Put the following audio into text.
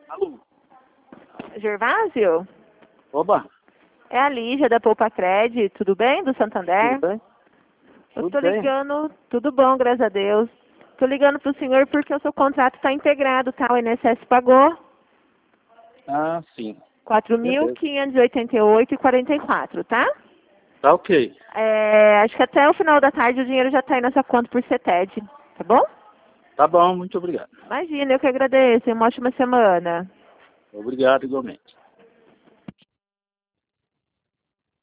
Alô? Gervásio? Oba, É a Lígia da Poupa Cred, tudo bem? Do Santander? tudo bem? Eu Tudo tô bem. ligando, tudo bom, graças a Deus. Tô ligando pro senhor porque o seu contrato está integrado, tá? O INSS pagou Ah, sim. R$ Beleza. 4.588,44, tá? Tá ok. Acho que até o final da tarde o dinheiro já tá aí na sua conta por CETED, tá bom? Tá bom, muito obrigado. Imagina, eu que agradeço. Uma ótima semana. Obrigado igualmente.